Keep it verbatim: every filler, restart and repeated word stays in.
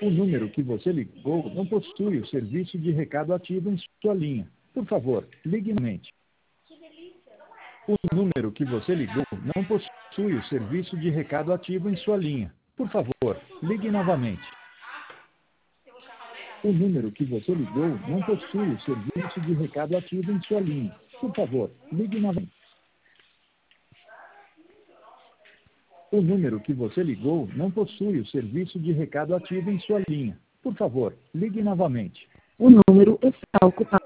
O número que você ligou não possui o serviço de recado ativo em sua linha. Por favor, ligue novamente. O número que você ligou não possui o serviço de recado ativo em sua linha. Por favor, ligue novamente. O número que você ligou não possui o serviço de recado ativo em sua linha. Por favor, ligue novamente. O número que você ligou não possui o serviço de recado ativo em sua linha. Por favor, ligue novamente. O número está ocupado.